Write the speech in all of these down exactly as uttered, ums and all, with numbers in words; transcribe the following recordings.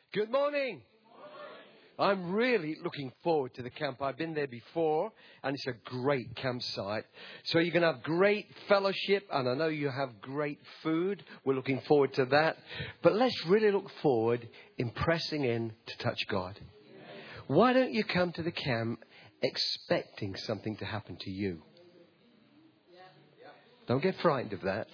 Good morning. I'm really looking forward to the camp. I've been there before, and it's a great campsite. So you're going to have great fellowship, and I know you have great food. We're looking forward to that. But let's really look forward in pressing in to touch God. Why don't you come to the camp expecting something to happen to you? Don't get frightened of that.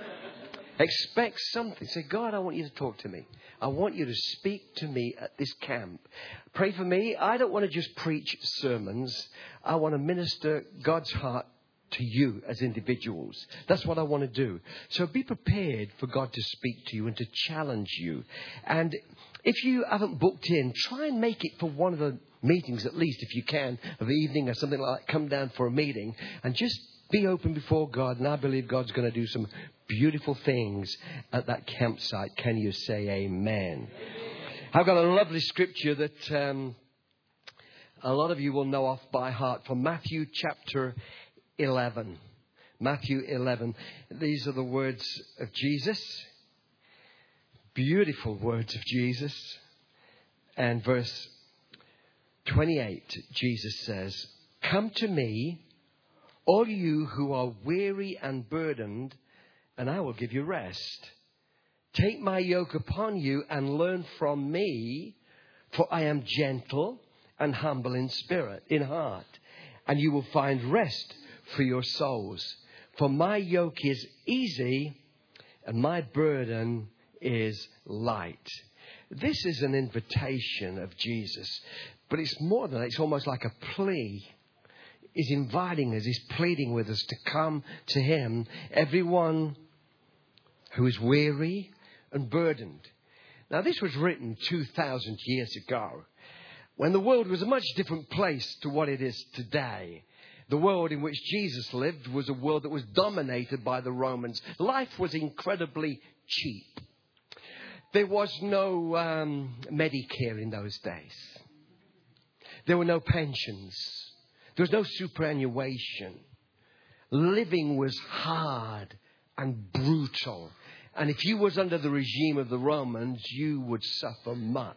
Expect something. Say, God, I want you to talk to me. I want you to speak to me at this camp. Pray for me. I don't want to just preach sermons. I want to minister God's heart to you as individuals. That's what I want to do. So be prepared for God to speak to you and to challenge you. And if you haven't booked in, try and make it for one of the meetings at least, if you can, of the evening or something like that. Come down for a meeting and just be open before God, and I believe God's going to do some beautiful things at that campsite. Can you say amen? Amen. I've got a lovely scripture that um, a lot of you will know off by heart from Matthew chapter eleven. Matthew eleven. These are the words of Jesus. Beautiful words of Jesus. And verse twenty-eight, Jesus says, "Come to me, all you who are weary and burdened, and I will give you rest. Take my yoke upon you and learn from me, for I am gentle and humble in spirit, in heart, and you will find rest for your souls. For my yoke is easy and my burden is light." This is an invitation of Jesus, but it's more than that. It's almost like a plea. He's inviting us, he's pleading with us to come to him, everyone who is weary and burdened. Now, this was written two thousand years ago, when the world was a much different place to what it is today. The world in which Jesus lived was a world that was dominated by the Romans. Life was incredibly cheap. There was no um, Medicare in those days. There were no pensions. There was no superannuation. Living was hard and brutal. And if you was under the regime of the Romans, you would suffer much.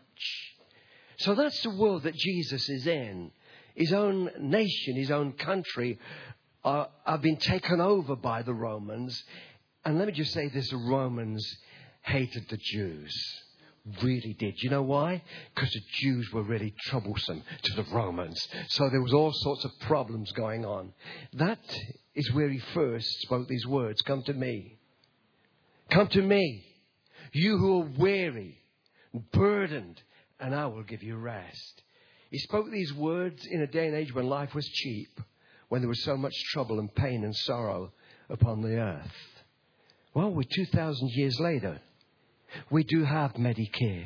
So that's the world that Jesus is in. His own nation, his own country are, are being taken over by the Romans. And let me just say this, the Romans hated the Jews. Really did. You know why? Because the Jews were really troublesome to the Romans. So there was all sorts of problems going on. That is where he first spoke these words. Come to me. Come to me, you who are weary, burdened, and I will give you rest. He spoke these words in a day and age when life was cheap, when there was so much trouble and pain and sorrow upon the earth. Well, we're two thousand years later. We do have Medicare.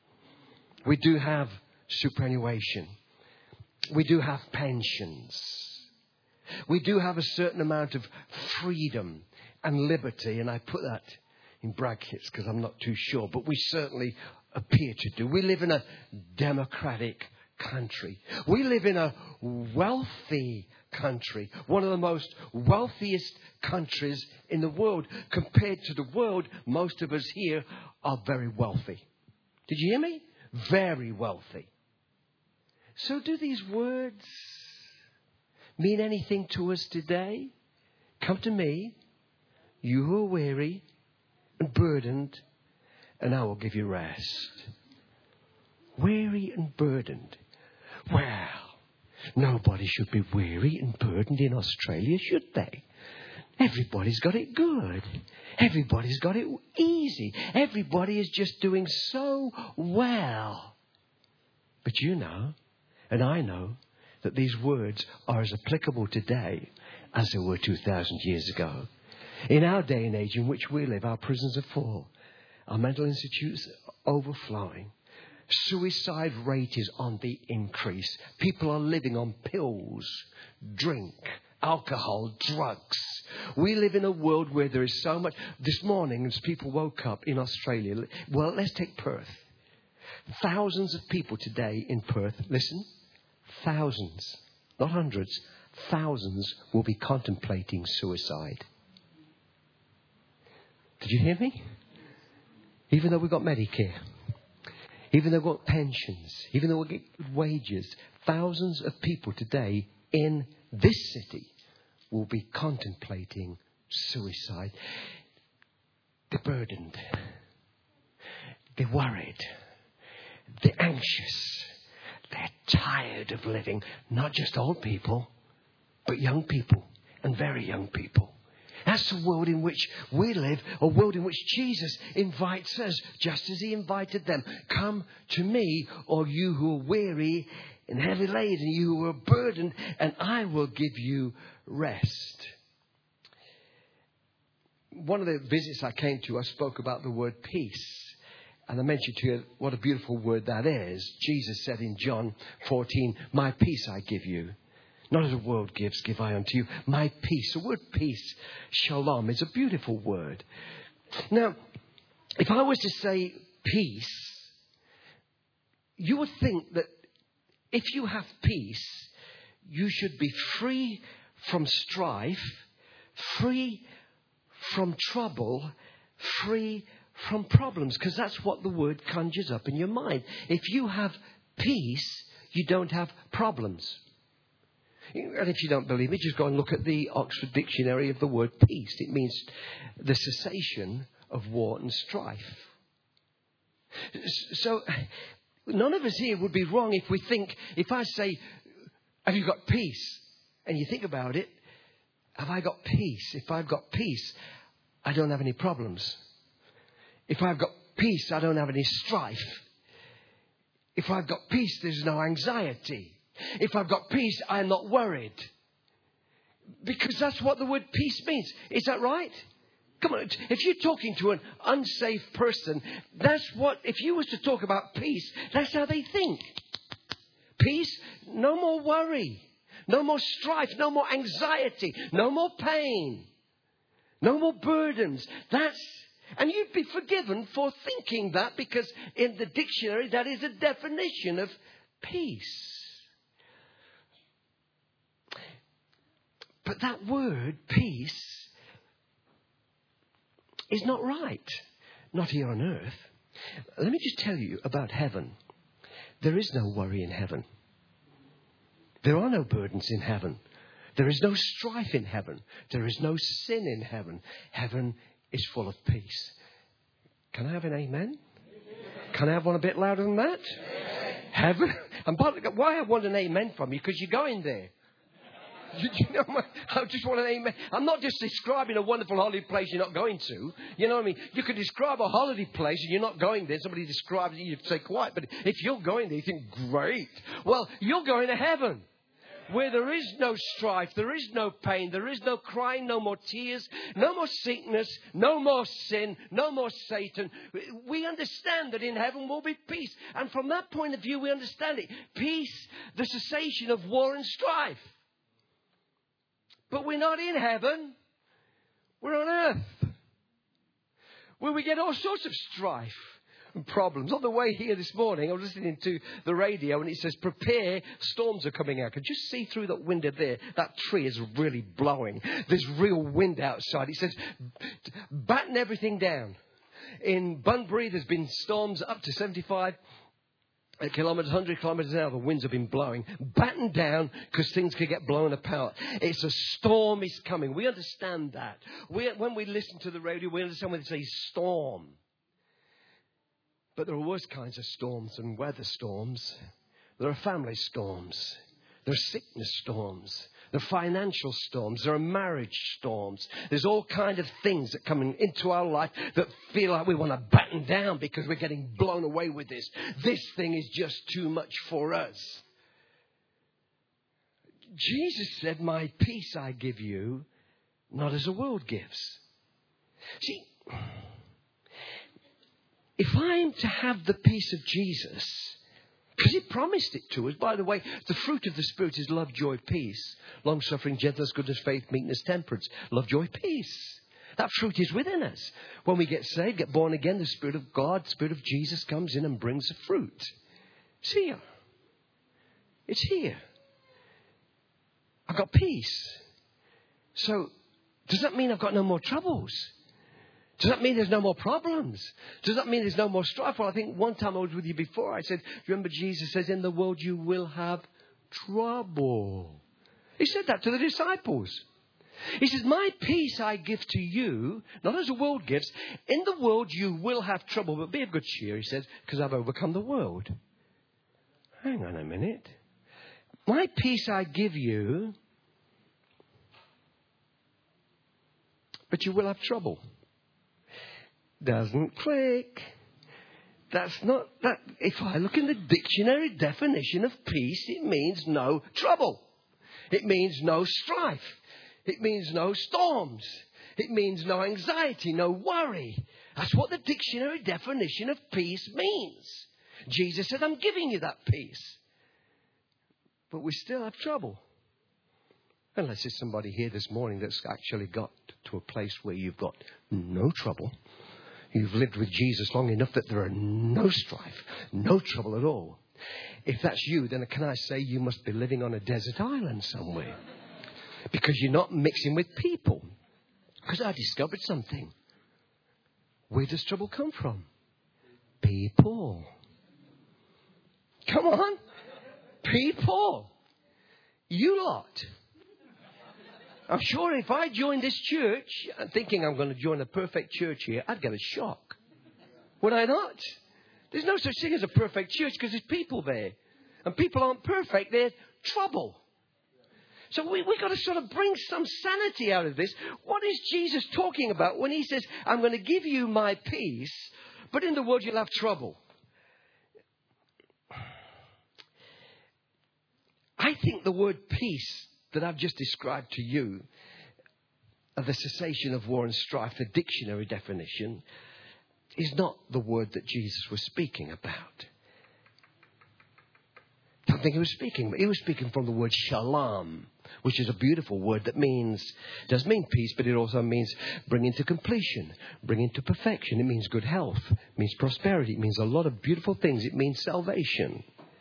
We do have superannuation. We do have pensions. We do have a certain amount of freedom and liberty. And I put that in brackets because I'm not too sure. But we certainly appear to do. We live in a democratic country. We live in a wealthy country. One of the most wealthiest countries in the world. Compared to the world, most of us here are very wealthy. Did you hear me? Very wealthy. So do these words mean anything to us today? Come to me, you who are weary and burdened, and I will give you rest. Weary and burdened. Well, nobody should be weary and burdened in Australia, should they? Everybody's got it good. Everybody's got it easy. Everybody is just doing so well. But you know, and I know, that these words are as applicable today as they were two thousand years ago. In our day and age in which we live, our prisons are full. Our mental institutes are overflowing. Suicide rate is on the increase. People are living on pills, drink, alcohol, drugs. We live in a world where there is so much. This morning, as people woke up in Australia, well, let's take Perth. Thousands of people today in Perth, listen, thousands, not hundreds, thousands will be contemplating suicide. Did you hear me? Even though we've got Medicare. even though we've got pensions, even though we get good wages, thousands of people today in this city will be contemplating suicide. They're burdened. They're worried. They're anxious. They're tired of living. Not just old people, but young people and very young people. That's the world in which we live, a world in which Jesus invites us, just as he invited them. Come to me, all you who are weary and heavy laden, you who are burdened, and I will give you rest. One of the visits I came to, I spoke about the word peace. And I mentioned to you what a beautiful word that is. Jesus said in John fourteen, my peace I give you. Not as the world gives, give I unto you. My peace. The word peace, shalom, is a beautiful word. Now, if I was to say peace, you would think that if you have peace, you should be free from strife, free from trouble, free from problems, because that's what the word conjures up in your mind. If you have peace, you don't have problems. And if you don't believe me, just go and look at the Oxford Dictionary of the word peace. It means the cessation of war and strife. So none of us here would be wrong if we think, if I say, have you got peace? And you think about it, have I got peace? If I've got peace, I don't have any problems. If I've got peace, I don't have any strife. If I've got peace, there's no anxiety. If I've got peace, I'm not worried. Because that's what the word peace means. Is that right? Come on, if you're talking to an unsafe person, that's what, if you was to talk about peace, that's how they think. Peace, no more worry, no more strife, no more anxiety, no more pain, no more burdens. That's, and you'd be forgiven for thinking that, because in the dictionary, that is a definition of peace. But that word, peace, is not right. Not here on earth. Let me just tell you about heaven. There is no worry in heaven. There are no burdens in heaven. There is no strife in heaven. There is no sin in heaven. Heaven is full of peace. Can I have an amen? Can I have one a bit louder than that? Heaven. And why I want an amen from you? Because you're going there. You, you know, I just want an amen. I'm not just describing a wonderful holiday place you're not going to. You know what I mean? You could describe a holiday place and you're not going there. Somebody describes it, you'd say quiet. But if you're going there, you think, great. Well, you're going to heaven, where there is no strife, there is no pain, there is no crying, no more tears, no more sickness, no more sin, no more Satan. We understand that in heaven will be peace. And from that point of view, we understand it. Peace, the cessation of war and strife. But we're not in heaven. We're on earth, where we get all sorts of strife and problems. On the way here this morning, I was listening to the radio and it says, prepare, storms are coming out. I could just see through that window there. That tree is really blowing. There's real wind outside. It says, batten everything down. In Bunbury, there's been storms up to seventy-five kilometres, one hundred kilometres an hour. The winds have been blowing. Batten down, because things could get blown apart. It's a storm is coming. We understand that. We, when we listen to the radio, we understand when they say storm. But there are worse kinds of storms than weather storms. There are family storms. There are sickness storms. There are financial storms. There are marriage storms. There's all kinds of things that come in, into our life that feel like we want to batten down because we're getting blown away with this. This thing is just too much for us. Jesus said, my peace I give you, not as the world gives. See, if I'm to have the peace of Jesus, because he promised it to us. By the way, the fruit of the Spirit is love, joy, peace, long-suffering, gentleness, goodness, faith, meekness, temperance. Love, joy, peace. That fruit is within us. When we get saved, get born again, the Spirit of God, the Spirit of Jesus comes in and brings the fruit. It's here. It's here. I've got peace. So, does that mean I've got no more troubles? Does that mean there's no more problems? Does that mean there's no more strife? Well, I think one time I was with you before, I said, remember Jesus says, in the world you will have trouble. He said that to the disciples. He says, my peace I give to you, not as the world gives. In the world you will have trouble, but be of good cheer, he says, because I've overcome the world. Hang on a minute. My peace I give you, but you will have trouble. Doesn't click. That's not that. If I look in the dictionary definition of peace, it means no trouble. It means no strife. It means no storms. It means no anxiety, no worry. That's what the dictionary definition of peace means. Jesus said, I'm giving you that peace. But we still have trouble. Unless there's somebody here this morning that's actually got to a place where you've got no trouble. You've lived with Jesus long enough that there are no strife, no trouble at all. If that's you, then can I say you must be living on a desert island somewhere? Because you're not mixing with people. Because I discovered something. Where does trouble come from? People. Come on. People. You lot. I'm sure if I joined this church, thinking I'm going to join a perfect church here, I'd get a shock. Would I not? There's no such thing as a perfect church because there's people there. And people aren't perfect, they're trouble. So we, we've got to sort of bring some sanity out of this. What is Jesus talking about when he says, I'm going to give you my peace, but in the world you'll have trouble? I think the word peace that I've just described to you, of the cessation of war and strife, the dictionary definition, is not the word that Jesus was speaking about. I don't think he was speaking, but he was speaking from the word shalom, which is a beautiful word that means, does mean peace, but it also means bringing to completion, bringing to perfection. It means good health, it means prosperity, it means a lot of beautiful things. It means salvation.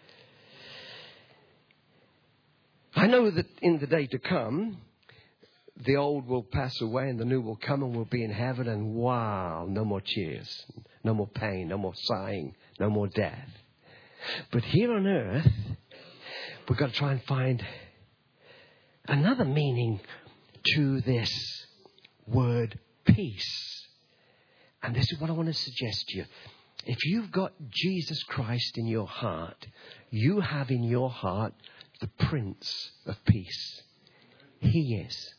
I know that in the day to come, the old will pass away and the new will come and we'll be in heaven and wow, no more tears, no more pain, no more sighing, no more death. But here on earth, we've got to try and find another meaning to this word peace. And this is what I want to suggest to you. If you've got Jesus Christ in your heart, you have in your heart the Prince of Peace. He is.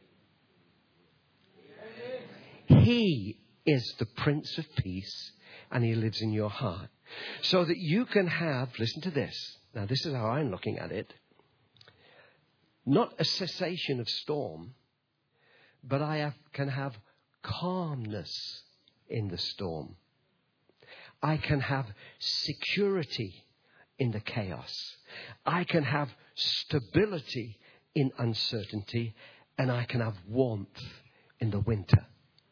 He is the Prince of Peace, and he lives in your heart. So that you can have, listen to this. Now, this is how I'm looking at it. Not a cessation of storm, but I have, can have calmness in the storm. I can have security in the chaos. I can have stability in uncertainty, and I can have warmth in the winter.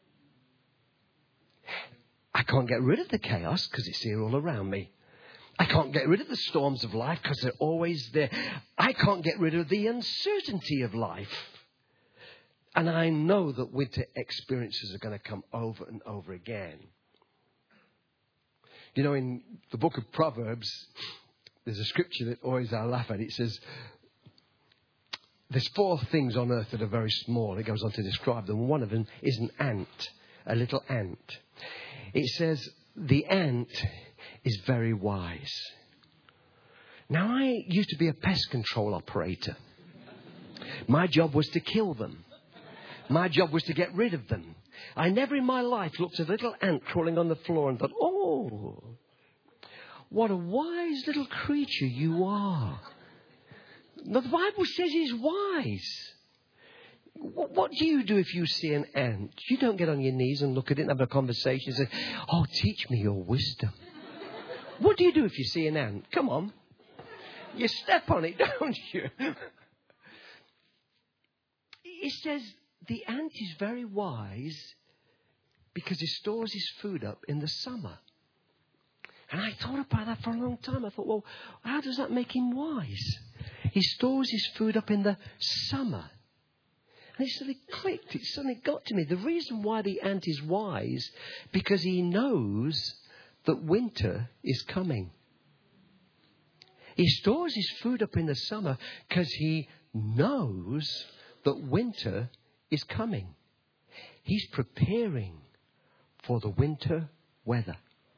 I can't get rid of the chaos because it's here all around me. I can't get rid of the storms of life because they're always there. I can't get rid of the uncertainty of life. And I know that winter experiences are going to come over and over again. You know, in the book of Proverbs, there's a scripture that always I laugh at. It says, there's four things on earth that are very small. It goes on to describe them. One of them is an ant, a little ant. It says, the ant is very wise. Now, I used to be a pest control operator. My job was to kill them. My job was to get rid of them. I never in my life looked at a little ant crawling on the floor and thought, oh, what a wise little creature you are. Now, the Bible says he's wise. What, what do you do if you see an ant? You don't get on your knees and look at it and have a conversation and say, oh, teach me your wisdom. What do you do if you see an ant? Come on. You step on it, don't you? It says the ant is very wise because he stores his food up in the summer. And I thought about that for a long time. I thought, well, how does that make him wise? He stores his food up in the summer. And it suddenly clicked. It suddenly got to me. The reason why the ant is wise, because he knows that winter is coming. He stores his food up in the summer because he knows that winter is coming. He's preparing for the winter weather.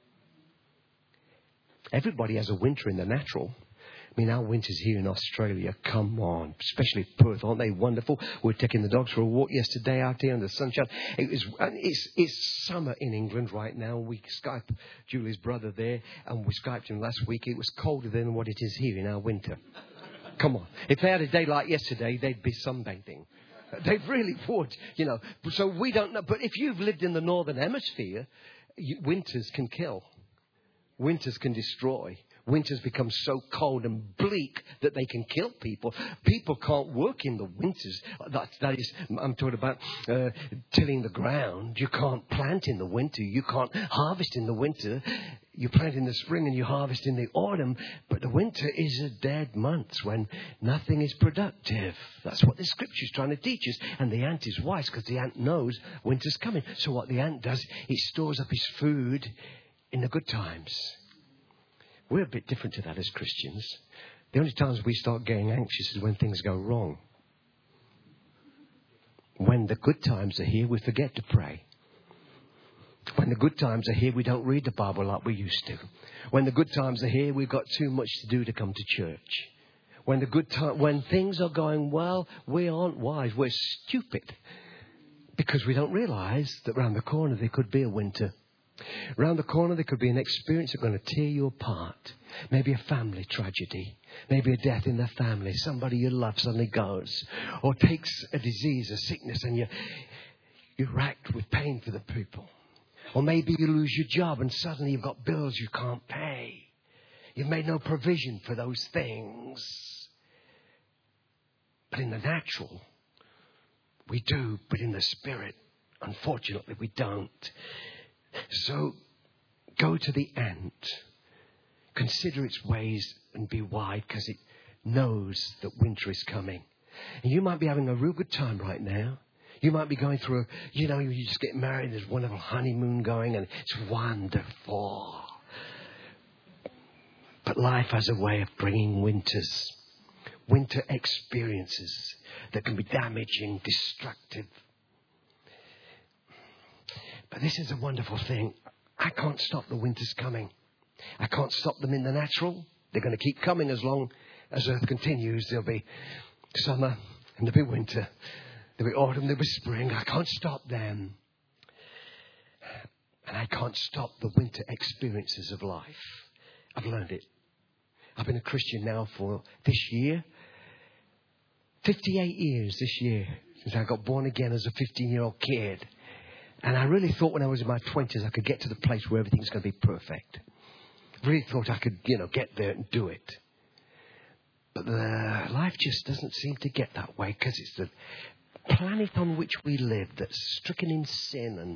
Everybody has a winter in the natural. I mean, our winters here in Australia, come on, especially Perth, aren't they wonderful? We were taking the dogs for a walk yesterday out here in the sunshine. It was, and it's, it's summer in England right now. We Skype Julie's brother there, and we Skyped him last week. It was colder than what it is here in our winter. Come on. If they had a day like yesterday, they'd be sunbathing. They really would, you know. So we don't know. But if you've lived in the northern hemisphere, you, winters can kill. Winters can destroy. Winters become so cold and bleak that they can kill people. People can't work in the winters. That, that is, I'm talking about uh, tilling the ground. You can't plant in the winter. You can't harvest in the winter. You plant in the spring and you harvest in the autumn. But the winter is a dead month when nothing is productive. That's what the scripture is trying to teach us. And the ant is wise because the ant knows winter's coming. So what the ant does, it stores up his food in the good times. We're a bit different to that as Christians. The only times we start getting anxious is when things go wrong. When the good times are here, we forget to pray. When the good times are here, we don't read the Bible like we used to. When the good times are here, we've got too much to do to come to church. When the good time, when things are going well, we aren't wise. We're stupid. Because we don't realise that round the corner there could be a winter. Round the corner there could be an experience that's going to tear you apart. Maybe a family tragedy. Maybe a death in the family. Somebody you love suddenly goes. Or takes a disease, a sickness, and you, you're racked with pain for the people. Or maybe you lose your job and suddenly you've got bills you can't pay. You've made no provision for those things. But in the natural, we do. But in the spirit, unfortunately, we don't. So go to the ant. Consider its ways and be wise because it knows that winter is coming. And you might be having a real good time right now. You might be going through, a, you know, you just get married, there's a wonderful honeymoon going and it's wonderful. But life has a way of bringing winters. Winter experiences that can be damaging, destructive. But this is a wonderful thing. I can't stop the winters coming. I can't stop them in the natural. They're going to keep coming as long as Earth continues. There'll be summer and there'll be winter. There'll be autumn, there'll be spring. I can't stop them. And I can't stop the winter experiences of life. I've learned it. I've been a Christian now for this year. fifty-eight years this year since I got born again as a fifteen-year-old kid. And I really thought when I was in my twenties I could get to the place where everything's going to be perfect. Really thought I could, you know, get there and do it. But the life just doesn't seem to get that way because it's the planet on which we live that's stricken in sin and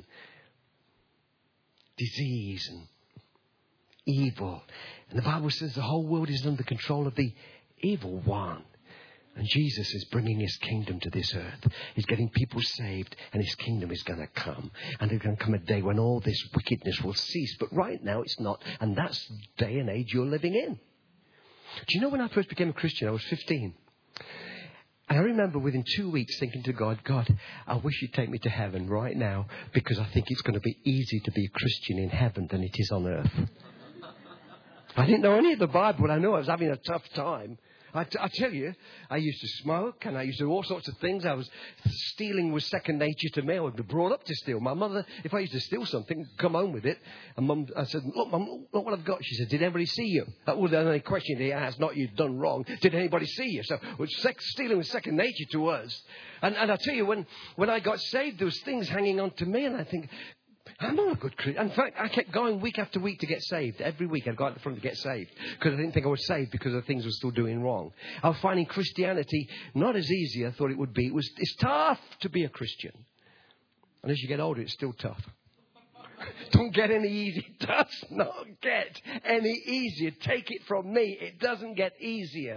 disease and evil. And the Bible says the whole world is under control of the evil one. And Jesus is bringing his kingdom to this earth. He's getting people saved and his kingdom is going to come. And there's going to come a day when all this wickedness will cease. But right now it's not. And that's the day and age you're living in. Do you know when I first became a Christian, I was fifteen. And I remember within two weeks thinking to God, God, I wish you'd take me to heaven right now because I think it's going to be easier to be a Christian in heaven than it is on earth. I didn't know any of the Bible, but I knew I was having a tough time. I, t- I tell you, I used to smoke and I used to do all sorts of things. I was stealing was second nature to me. I would be brought up to steal. My mother, if I used to steal something, come home with it. And Mum, I said, look, Mum, look what I've got. She said, did anybody see you? That was the only question he asked, not you've done wrong. Did anybody see you? So well, sex, stealing was second nature to us. And, and I tell you, when, when I got saved, there was things hanging on to me. And I think, I'm not a good Christian. In fact, I kept going week after week to get saved. Every week I'd go out the front to get saved because I didn't think I was saved because of things I was still doing wrong. I was finding Christianity not as easy as I thought it would be. It was, it's tough to be a Christian. And as you get older, it's still tough. Don't get any easier. It does not get any easier. Take it from me. It doesn't get easier.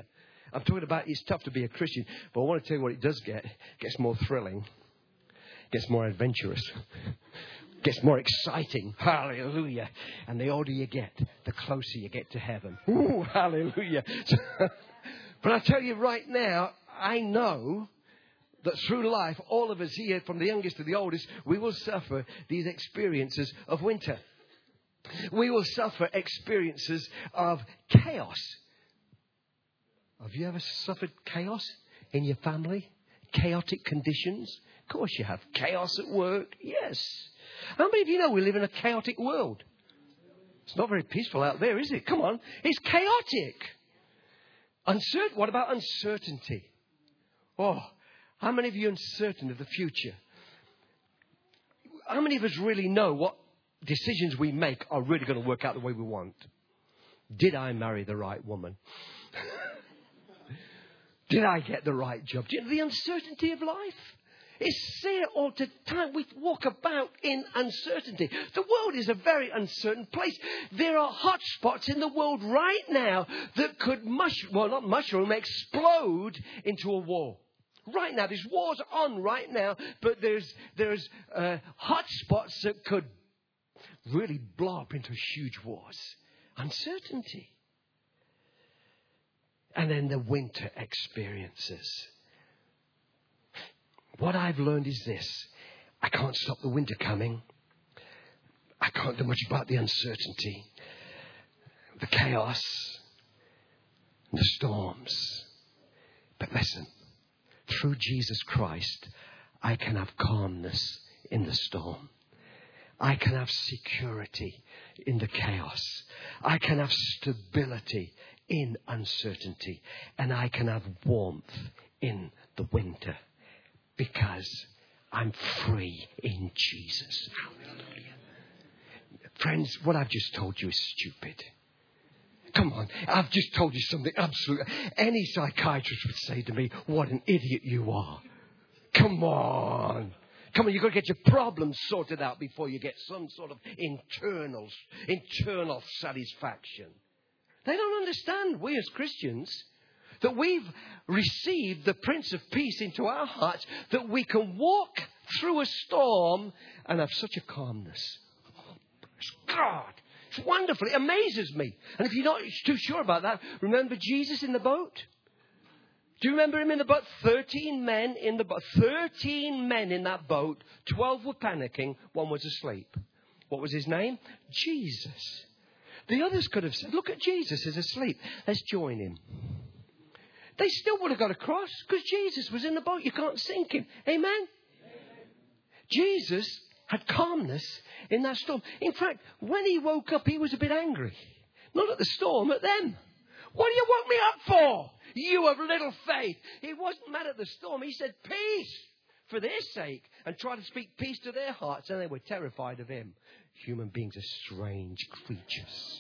I'm talking about it's tough to be a Christian, but I want to tell you what it does get. It gets more thrilling. It gets more adventurous. It gets more exciting. Hallelujah. And the older you get, the closer you get to heaven. Ooh, hallelujah. But I tell you right now, I know that through life, all of us here, from the youngest to the oldest, we will suffer these experiences of winter. We will suffer experiences of chaos. Have you ever suffered chaos in your family? Chaotic conditions? Of course you have. Chaos at work? Yes. How many of you know we live in a chaotic world? It's not very peaceful out there, is it? Come on. It's chaotic. Uncertain. What about uncertainty? Oh, how many of you are uncertain of the future? How many of us really know what decisions we make are really going to work out the way we want? Did I marry the right woman? Did I get the right job? Do you know the uncertainty of life? It's there all the time. We walk about in uncertainty. The world is a very uncertain place. There are hot spots in the world right now that could mush, well, not mushroom, explode into a war. Right now, there's wars on right now, but there's there's uh, hot spots that could really blow up into huge wars. Uncertainty. And then the winter experiences. What I've learned is this. I can't stop the winter coming. I can't do much about the uncertainty, the chaos, the storms. But listen, through Jesus Christ, I can have calmness in the storm. I can have security in the chaos. I can have stability in uncertainty. And I can have warmth in the winter. Because I'm free in Jesus. Hallelujah. Friends, what I've just told you is stupid. Come on, I've just told you something absolute. Any psychiatrist would say to me, what an idiot you are. Come on. Come on, you've got to get your problems sorted out before you get some sort of internal, internal satisfaction. They don't understand, we as Christians, that we've received the Prince of Peace into our hearts, that we can walk through a storm and have such a calmness. God, it's wonderful. It amazes me. And if you're not too sure about that, remember Jesus in the boat? Do you remember him in the boat? Thirteen men in the boat. Thirteen men in that boat. Twelve were panicking. One was asleep. What was his name? Jesus. The others could have said, look at Jesus, he's asleep. Let's join him. They still would have got across because Jesus was in the boat. You can't sink him. Amen? Amen? Jesus had calmness in that storm. In fact, when he woke up, he was a bit angry. Not at the storm, at them. What do you woke me up for? You of little faith. He wasn't mad at the storm. He said, peace for their sake, and tried to speak peace to their hearts. And they were terrified of him. Human beings are strange creatures.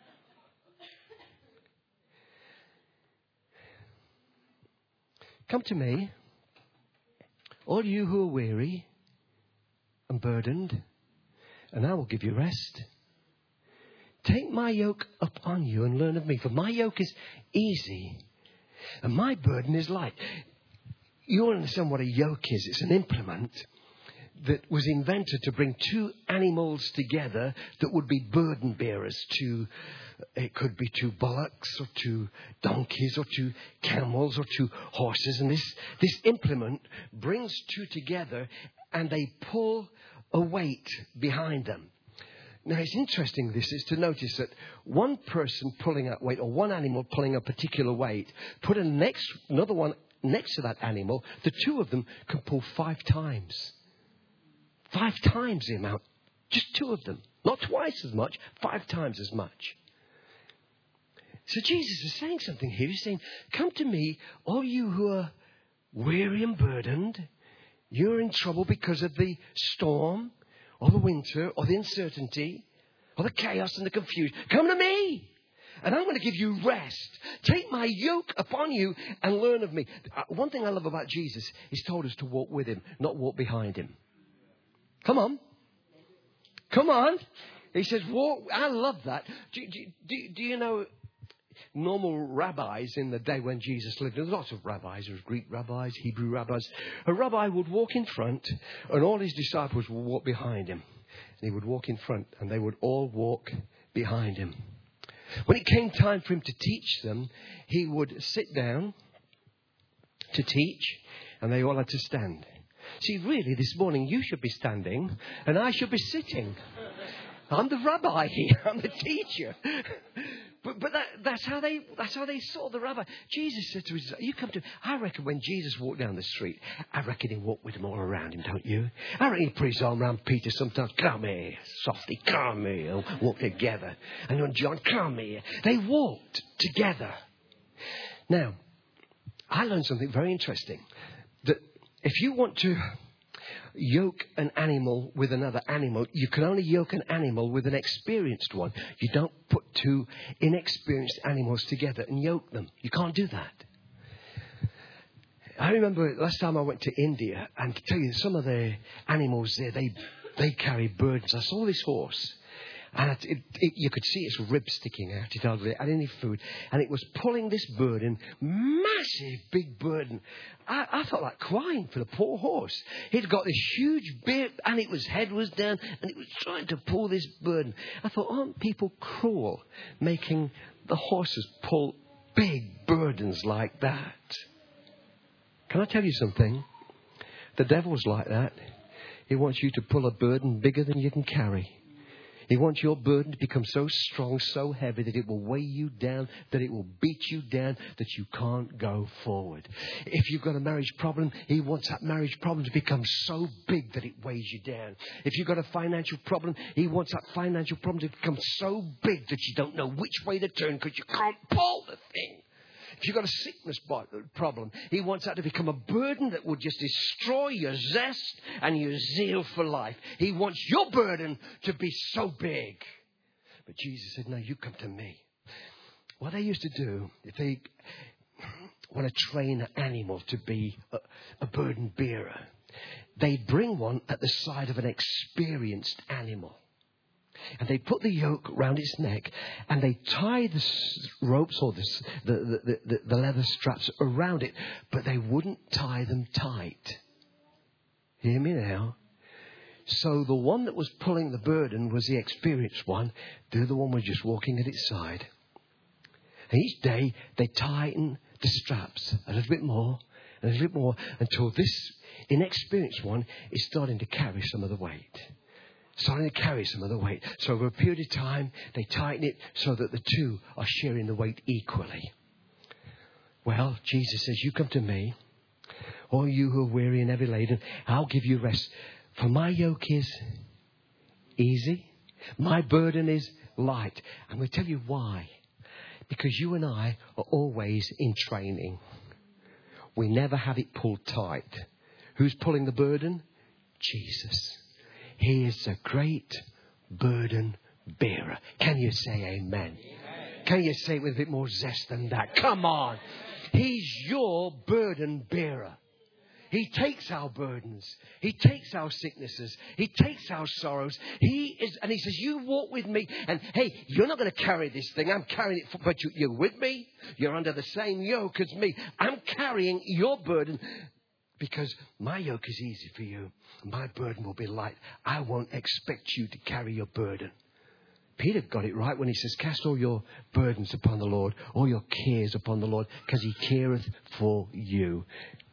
Come to me, all you who are weary and burdened, and I will give you rest. Take my yoke upon you and learn of me, for my yoke is easy and my burden is light. You understand what a yoke is. It's an implement that was invented to bring two animals together that would be burden bearers to, it could be two bullocks or two donkeys or two camels or two horses. And this, this implement brings two together and they pull a weight behind them. Now, it's interesting, this is to notice that one person pulling that weight, or one animal pulling a particular weight, put a next, another one next to that animal, the two of them can pull five times. Five times the amount. Just two of them. Not twice as much, five times as much. So Jesus is saying something here. He's saying, come to me, all you who are weary and burdened. You're in trouble because of the storm, or the winter, or the uncertainty, or the chaos and the confusion. Come to me, and I'm going to give you rest. Take my yoke upon you and learn of me. One thing I love about Jesus, he's told us to walk with him, not walk behind him. Come on. Come on. He says, walk. I love that. Do, do, do, do you know, normal rabbis in the day when Jesus lived. There were lots of rabbis. There was Greek rabbis, Hebrew rabbis. A rabbi would walk in front and all his disciples would walk behind him. And he would walk in front and they would all walk behind him. When it came time for him to teach them, he would sit down to teach and they all had to stand. See, really, this morning you should be standing and I should be sitting. I'm the rabbi here. I'm the teacher. But, but that, that's how they that's how they saw the rabbi. Jesus said to his, you come to, I reckon when Jesus walked down the street, I reckon he walked with them all around him, don't you? I reckon he put his arm around Peter sometimes. Come here, softy, come here. And walk together. And on John, come here. They walked together. Now, I learned something very interesting. That if you want to yoke an animal with another animal, you can only yoke an animal with an experienced one. You don't put two inexperienced animals together and yoke them. You can't do that. I remember last time I went to India, and to tell you, some of the animals there, they they carry burdens. I saw this horse. And it, it, you could see its ribs sticking out. It hardly had any food. And it was pulling this burden, massive big burden. I, I felt like crying for the poor horse. He'd got this huge beard and it was head was down and it was trying to pull this burden. I thought, aren't people cruel making the horses pull big burdens like that? Can I tell you something? The devil's like that. He wants you to pull a burden bigger than you can carry. He wants your burden to become so strong, so heavy that it will weigh you down, that it will beat you down, that you can't go forward. If you've got a marriage problem, he wants that marriage problem to become so big that it weighs you down. If you've got a financial problem, he wants that financial problem to become so big that you don't know which way to turn because you can't pull the thing. If you've got a sickness problem, he wants that to become a burden that will just destroy your zest and your zeal for life. He wants your burden to be so big. But Jesus said, no, you come to me. What they used to do, if they want to train an animal to be a, a burden bearer, they'd bring one at the side of an experienced animal. And they put the yoke round its neck and they tie the ropes or the, the, the, the leather straps around it, but they wouldn't tie them tight. Hear me now? So the one that was pulling the burden was the experienced one. The other one was just walking at its side. And each day they tighten the straps a little bit more and a little bit more until this inexperienced one is starting to carry some of the weight. Starting to carry some of the weight. So over a period of time, they tighten it so that the two are sharing the weight equally. Well, Jesus says, you come to me, all you who are weary and heavy laden, I'll give you rest. For my yoke is easy. My burden is light. I'm going to tell you why. Because you and I are always in training. We never have it pulled tight. Who's pulling the burden? Jesus. He is a great burden bearer. Can you say amen? Amen? Can you say it with a bit more zest than that? Come on. He's your burden bearer. He takes our burdens. He takes our sicknesses. He takes our sorrows. He is, and he says, you walk with me. And hey, you're not going to carry this thing. I'm carrying it, for, but you, you're with me. You're under the same yoke as me. I'm carrying your burden. Because my yoke is easy for you. My burden will be light. I won't expect you to carry your burden. Peter got it right when he says, cast all your burdens upon the Lord, all your cares upon the Lord, because he careth for you.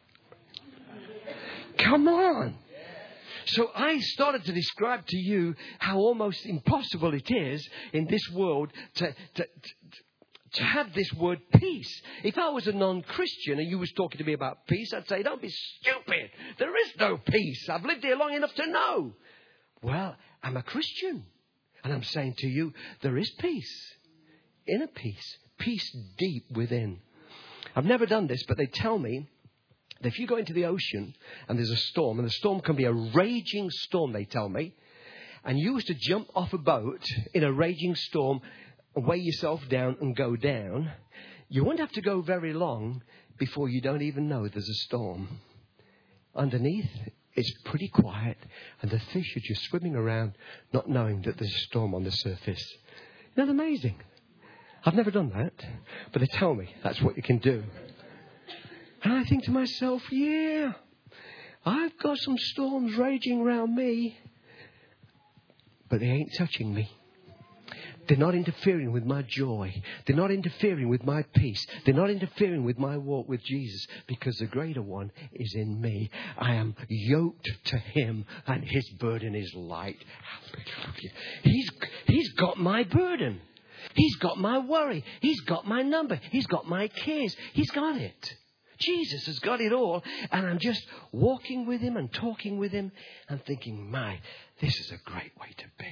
Come on. So I started to describe to you how almost impossible it is in this world to... to, to To have this word peace. If I was a non-Christian and you was talking to me about peace, I'd say, don't be stupid. There is no peace. I've lived here long enough to know. Well, I'm a Christian. And I'm saying to you, there is peace. Inner peace. Peace deep within. I've never done this, but they tell me that if you go into the ocean and there's a storm, and the storm can be a raging storm, they tell me, and you was to jump off a boat in a raging storm, weigh yourself down and go down, you won't have to go very long before you don't even know there's a storm. Underneath, it's pretty quiet and the fish are just swimming around not knowing that there's a storm on the surface. Isn't that amazing? I've never done that, but they tell me that's what you can do. And I think to myself, yeah, I've got some storms raging around me, but they ain't touching me. They're not interfering with my joy. They're not interfering with my peace. They're not interfering with my walk with Jesus, because the greater one is in me. I am yoked to him and his burden is light. Hallelujah. He's, he's got my burden. He's got my worry. He's got my number. He's got my cares. He's got it. Jesus has got it all. And I'm just walking with him and talking with him and thinking, my, this is a great way to be.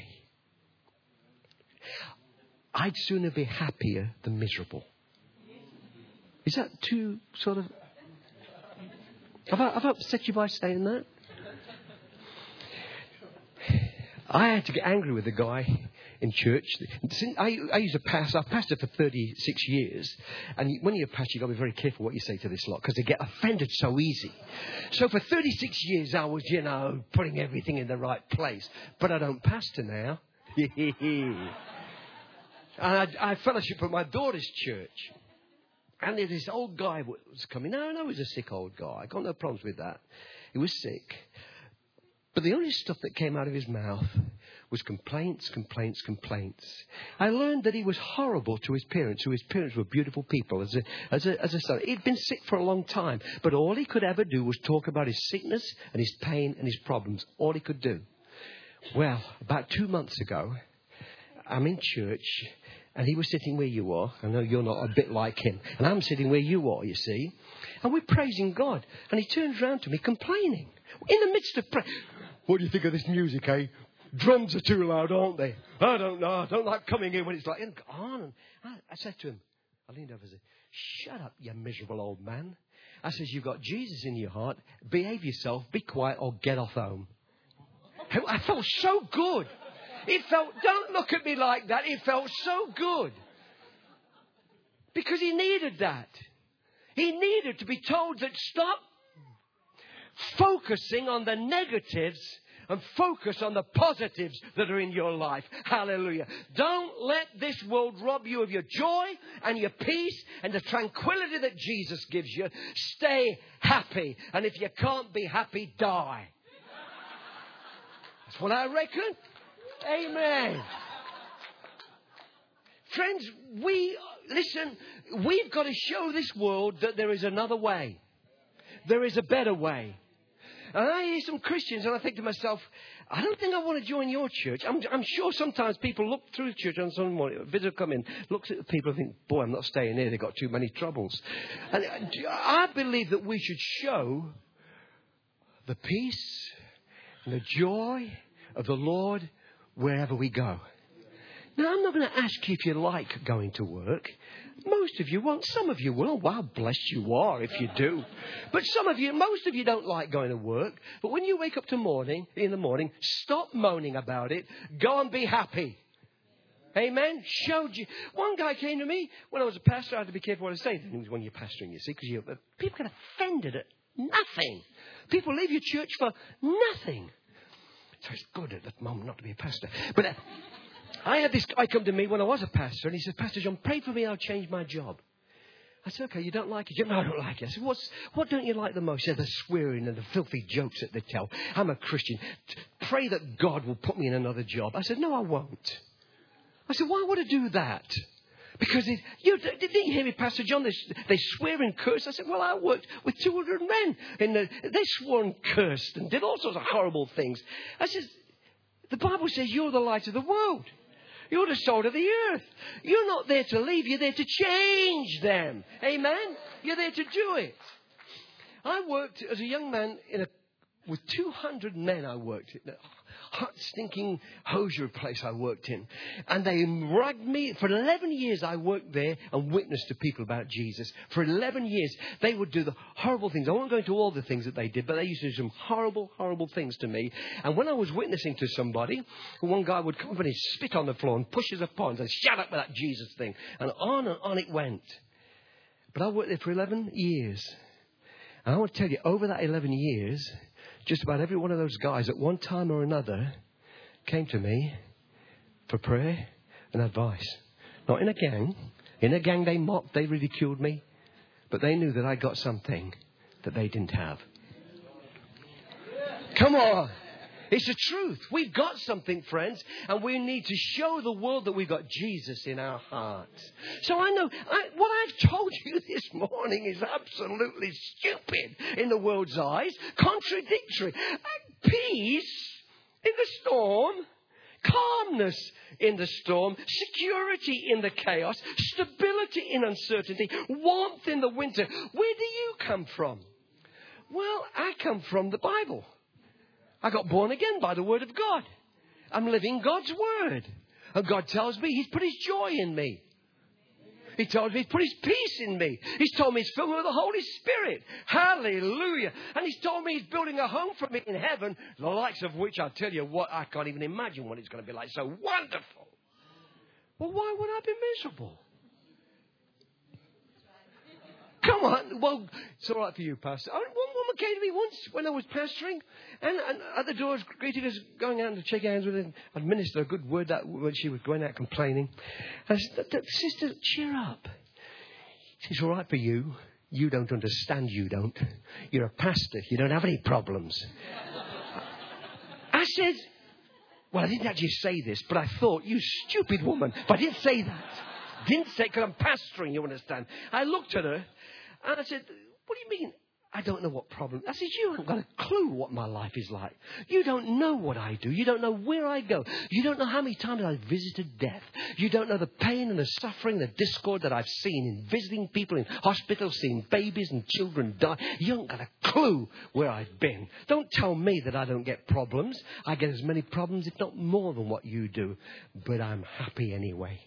I'd sooner be happier than miserable. Is that too sort of... Have I, have I upset you by saying that? I had to get angry with the guy in church. I, I used to pastor. I've pastored for thirty-six years. And when you're a pastor, you've got to be very careful what you say to this lot, because they get offended so easy. So for thirty-six years, I was, you know, putting everything in the right place. But I don't pastor now. And I, I fellowship with my daughter's church. And there's this old guy was coming. No, no, he was a sick old guy. I got no problems with that. He was sick. But the only stuff that came out of his mouth was complaints, complaints, complaints. I learned that he was horrible to his parents, who his parents were beautiful people as a, as a, as a son. He'd been sick for a long time, but all he could ever do was talk about his sickness and his pain and his problems. All he could do. Well, about two months ago, I'm in church, and he was sitting where you are. I know you're not a bit like him. And I'm sitting where you are, you see. And we're praising God. And he turns around to me complaining. In the midst of prayer. What do you think of this music, eh? Drums are too loud, aren't they? I don't know. I don't like coming in when it's like... And on. And I, I said to him, I leaned over and said, shut up, you miserable old man. I says, you've got Jesus in your heart. Behave yourself. Be quiet or get off home. I felt so good. It felt, don't look at me like that. It felt so good. Because he needed that. He needed to be told that stop focusing on the negatives and focus on the positives that are in your life. Hallelujah. Don't let this world rob you of your joy and your peace and the tranquility that Jesus gives you. Stay happy. And if you can't be happy, die. That's what I reckon. Amen. Friends, we, listen, we've got to show this world that there is another way. There is a better way. And I hear some Christians and I think to myself, I don't think I want to join your church. I'm, I'm sure sometimes people look through the church on Sunday morning, a visitor come in, looks at the people and think, boy, I'm not staying here. They've got too many troubles. And I believe that we should show the peace and the joy of the Lord wherever we go. Now, I'm not going to ask you if you like going to work. Most of you won't. Some of you will. Well, blessed you are if you do. But some of you, most of you don't like going to work. But when you wake up to morning, in the morning, stop moaning about it. Go and be happy. Amen. Showed you. One guy came to me when I was a pastor. I had to be careful what I say. It was when you're pastoring, you see, because you, people get offended at nothing. People leave your church for nothing. So it's good at that moment not to be a pastor. But uh, I had this guy come to me when I was a pastor, and he said, Pastor John, pray for me, I'll change my job. I said, okay, you don't like it? No, I don't like it. I said, What's, what don't you like the most? He said, the swearing and the filthy jokes that they tell. I'm a Christian. Pray that God will put me in another job. I said, no, I won't. I said, why would I do that? Because it, you didn't you hear me, Pastor John? They, they swear and curse. I said, well, I worked with two hundred men. And the, they swore and cursed and did all sorts of horrible things. I said, the Bible says you're the light of the world. You're the salt of the earth. You're not there to leave. You're there to change them. Amen? You're there to do it. I worked as a young man in a, with two hundred men I worked in. Hot, stinking hosier place I worked in. And they ragged me. For eleven years I worked there and witnessed to people about Jesus. For eleven years they would do the horrible things. I won't go into all the things that they did, but they used to do some horrible, horrible things to me. And when I was witnessing to somebody, one guy would come up and he'd spit on the floor and push us upon and say, shut up with that Jesus thing. And on and on it went. But I worked there for eleven years. And I want to tell you, over that eleven years, just about every one of those guys at one time or another came to me for prayer and advice. Not in a gang, In a gang, they mocked, they ridiculed me. But they knew that I got something that they didn't have. Come on. It's the truth. We've got something, friends, and we need to show the world that we've got Jesus in our hearts. So I know I, what I've told you this morning is absolutely stupid in the world's eyes, contradictory. Peace in the storm, calmness in the storm, security in the chaos, stability in uncertainty, warmth in the winter. Where do you come from? Well, I come from the Bible. I got born again by the Word of God. I'm living God's Word. And God tells me He's put His joy in me. He told me He's put His peace in me. He's told me He's filled me with the Holy Spirit. Hallelujah. And He's told me He's building a home for me in heaven, the likes of which I'll tell you what, I can't even imagine what it's going to be like. So wonderful. Well, why would I be miserable? Come on. Well, it's all right for you, Pastor. One woman came to me once when I was pastoring, and, and at the doors, greeting us, going out to shake hands with her, I'd minister a good word that when she was going out complaining. I said, sister, cheer up. It's all right for you. You don't understand, you don't. You're a pastor. You don't have any problems. I said, well, I didn't actually say this, but I thought, you stupid woman. But I didn't say that. Didn't say, because I'm pastoring, you understand. I looked at her, and I said, what do you mean? I don't know what problem. I said, you haven't got a clue what my life is like. You don't know what I do. You don't know where I go. You don't know how many times I've visited death. You don't know the pain and the suffering, the discord that I've seen in visiting people in hospitals, seeing babies and children die. You haven't got a clue where I've been. Don't tell me that I don't get problems. I get as many problems, if not more than what you do. But I'm happy anyway.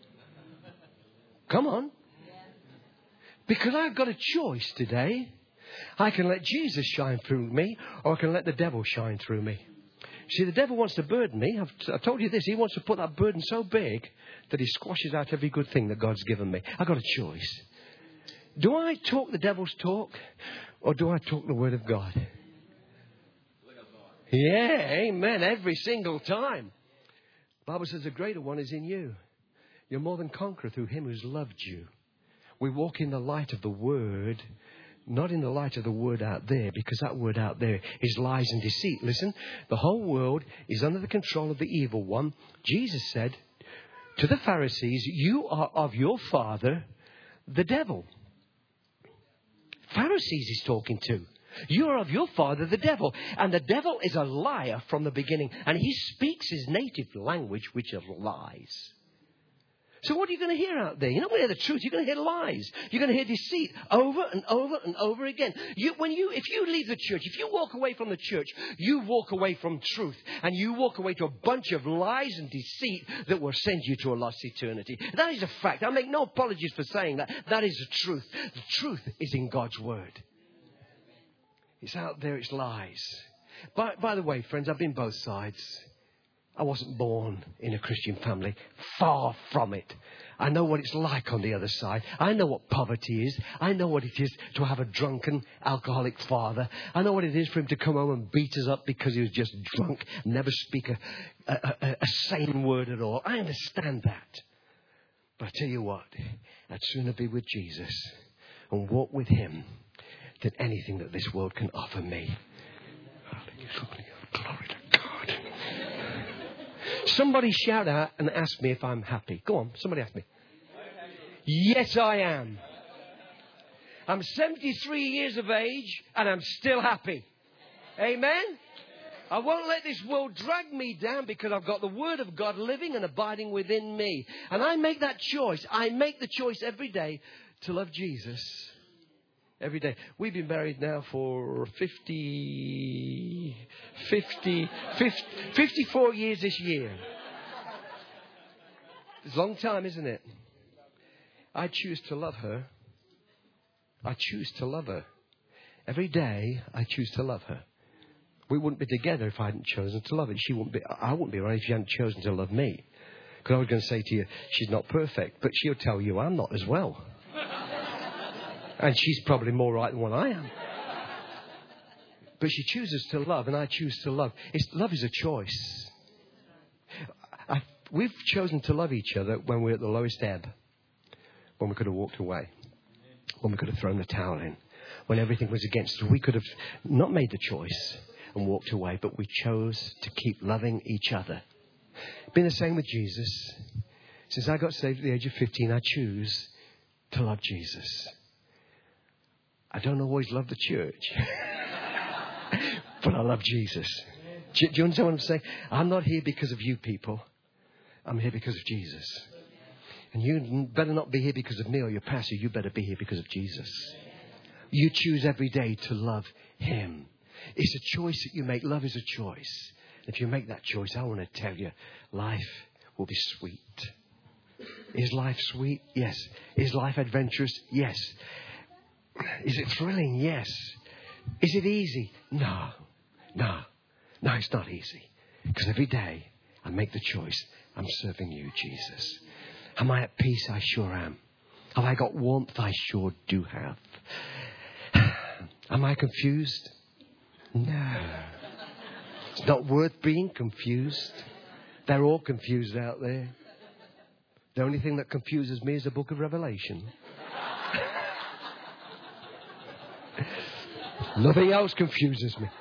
Come on. Because I've got a choice today. I can let Jesus shine through me, or I can let the devil shine through me. See, the devil wants to burden me. I've, I've told you this. He wants to put that burden so big that he squashes out every good thing that God's given me. I've got a choice. Do I talk the devil's talk, or do I talk the Word of God? Yeah, amen. Every single time. The Bible says the greater one is in you. You're more than conqueror through Him who's loved you. We walk in the light of the Word, not in the light of the word out there, because that word out there is lies and deceit. Listen, the whole world is under the control of the evil one. Jesus said to the Pharisees, you are of your father, the devil. Pharisees he's talking to. You are of your father, the devil. And the devil is a liar from the beginning. And he speaks his native language, which is lies. So what are you going to hear out there? You're not going to hear the truth. You're going to hear lies. You're going to hear deceit over and over and over again. You, when you, if you leave the church, if you walk away from the church, you walk away from truth. And you walk away to a bunch of lies and deceit that will send you to a lost eternity. That is a fact. I make no apologies for saying that. That is the truth. The truth is in God's Word. It's out there. It's lies. By, by the way, friends, I've been both sides. I wasn't born in a Christian family. Far from it. I know what it's like on the other side. I know what poverty is. I know what it is to have a drunken, alcoholic father. I know what it is for him to come home and beat us up because he was just drunk, never speak a, a, a, a sane word at all. I understand that. But I tell you what, I'd sooner be with Jesus and walk with Him than anything that this world can offer me. Hallelujah. Glory to God. Somebody shout out and ask me if I'm happy. Go on, somebody ask me. Yes, I am. I'm seventy-three years of age and I'm still happy. Amen? I won't let this world drag me down because I've got the Word of God living and abiding within me. And I make that choice. I make the choice every day to love Jesus. Every day. We've been married now for fifty, fifty, fifty, fifty-four years this year. It's a long time, isn't it? I choose to love her. I choose to love her. Every day, I choose to love her. We wouldn't be together if I hadn't chosen to love her. She wouldn't be, I wouldn't be around if she hadn't chosen to love me. Because I was going to say to you, she's not perfect, but she'll tell you I'm not as well. And she's probably more right than what I am. But she chooses to love, and I choose to love. It's, love is a choice. I, we've chosen to love each other when we're at the lowest ebb. when we could have walked away, when we could have thrown the towel in, when everything was against us. We could have not made the choice and walked away, but we chose to keep loving each other. It's been the same with Jesus. Since I got saved at the age of fifteen, I choose to love Jesus. I don't always love the church, but I love Jesus. Do, do you understand what I'm saying? I'm not here because of you people. I'm here because of Jesus. And you better not be here because of me or your pastor. You better be here because of Jesus. You choose every day to love Him. It's a choice that you make. Love is a choice. If you make that choice, I want to tell you, life will be sweet. Is life sweet? Yes. Is life adventurous? Yes. Is it thrilling? Yes. Is it easy? No. No. No, it's not easy. Because every day I make the choice. I'm serving you, Jesus. Am I at peace? I sure am. Have I got warmth? I sure do have. Am I confused? No. It's not worth being confused. They're all confused out there. The only thing that confuses me is the book of Revelation. Nothing else confuses me.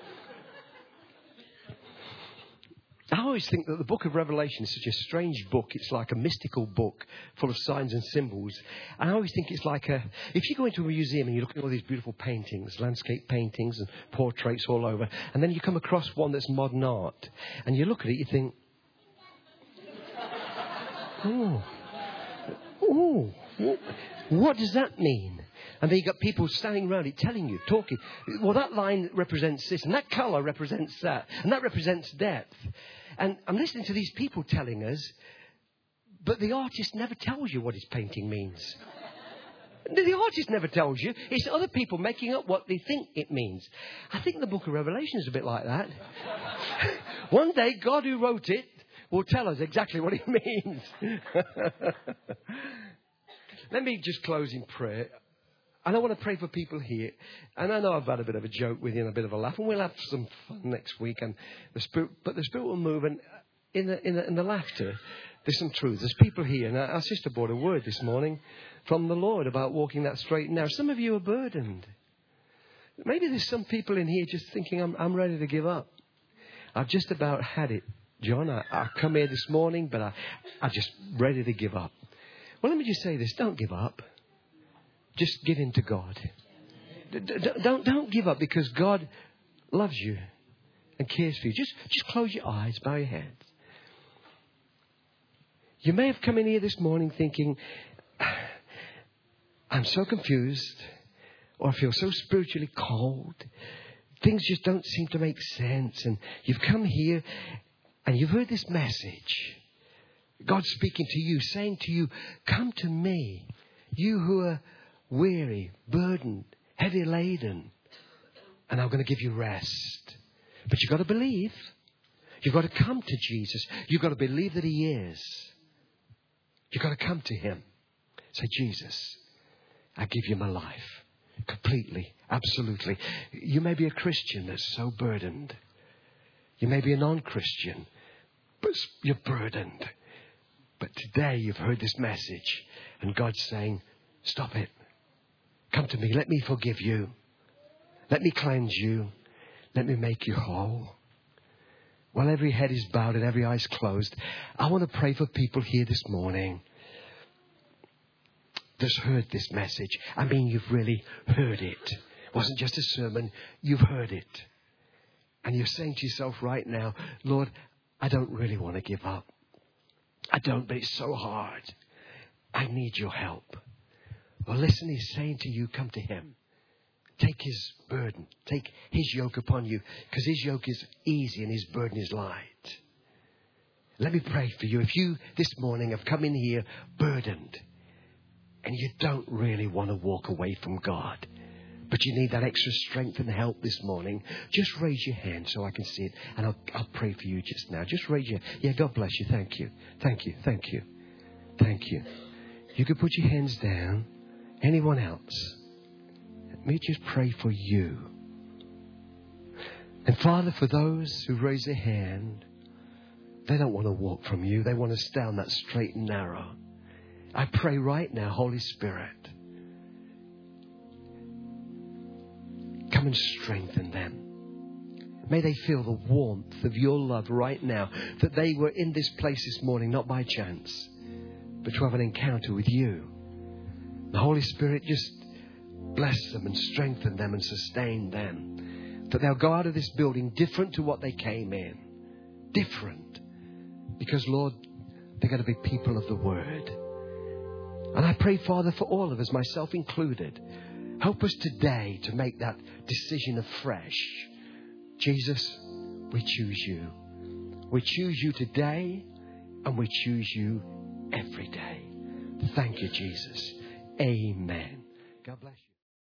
I always think that the book of Revelation is such a strange book. It's like a mystical book full of signs and symbols. And I always think it's like a... If you go into a museum and you look at all these beautiful paintings, landscape paintings and portraits all over, and then you come across one that's modern art, and you look at it, you think... Oh, oh, what, what does that mean? And then you've got people standing around it, telling you, talking. Well, that line represents this, and that colour represents that, and that represents depth. And I'm listening to these people telling us, but the artist never tells you what his painting means. The artist never tells you. It's other people making up what they think it means. I think the book of Revelation is a bit like that. One day, God who wrote it will tell us exactly what it means. Let me just close in prayer. And I want to pray for people here. And I know I've had a bit of a joke with you and a bit of a laugh. And we'll have some fun next week. And the Spirit, but the Spirit will move. And in the, in the, in the laughter, there's some truth. There's people here. And our sister brought a word this morning from the Lord about walking that straight and narrow. Some of you are burdened. Maybe there's some people in here just thinking, I'm, I'm ready to give up. I've just about had it, John. I, I come here this morning, but I, I'm just ready to give up. Well, let me just say this. Don't give up. Just give in to God. D- d- don't, don't give up, because God loves you and cares for you. Just, just close your eyes, bow your heads. You may have come in here this morning thinking, I'm so confused, or I feel so spiritually cold. Things just don't seem to make sense. And you've come here and you've heard this message. God's speaking to you, saying to you, come to me, you who are weary, burdened, heavy laden, and I'm going to give you rest. But you've got to believe. You've got to come to Jesus. You've got to believe that He is. You've got to come to Him. Say, Jesus, I give you my life completely, absolutely. You may be a Christian that's so burdened. You may be a non-Christian, but you're burdened. But today you've heard this message, and God's saying, stop it. Come to me. Let me forgive you. Let me cleanse you. Let me make you whole. While every head is bowed and every eye is closed, I want to pray for people here this morning that's heard this message. I mean, you've really heard it. It wasn't just a sermon. You've heard it. And you're saying to yourself right now, Lord, I don't really want to give up. I don't, but it's so hard. I need your help. Well, listen, He's saying to you, come to Him. Take His burden. Take His yoke upon you, because His yoke is easy and His burden is light. Let me pray for you. If you this morning have come in here burdened and you don't really want to walk away from God, but you need that extra strength and help this morning, just raise your hand so I can see it, and I'll, I'll pray for you just now. Just raise your... Yeah, God bless you. Thank you. Thank you. Thank you. Thank you. You can put your hands down. Anyone else? Let me just pray for you. And Father, for those who raise their hand, they don't want to walk from you. They want to stay on that straight and narrow. I pray right now, Holy Spirit, come and strengthen them. May they feel the warmth of your love right now, that they were in this place this morning, not by chance, but to have an encounter with you. The Holy Spirit, just bless them and strengthen them and sustain them, that they'll go out of this building different to what they came in. Different. Because, Lord, they're going to be people of the Word. And I pray, Father, for all of us, myself included, help us today to make that decision afresh. Jesus, we choose you. We choose you today, and we choose you every day. Thank you, Jesus. Amen. God bless you.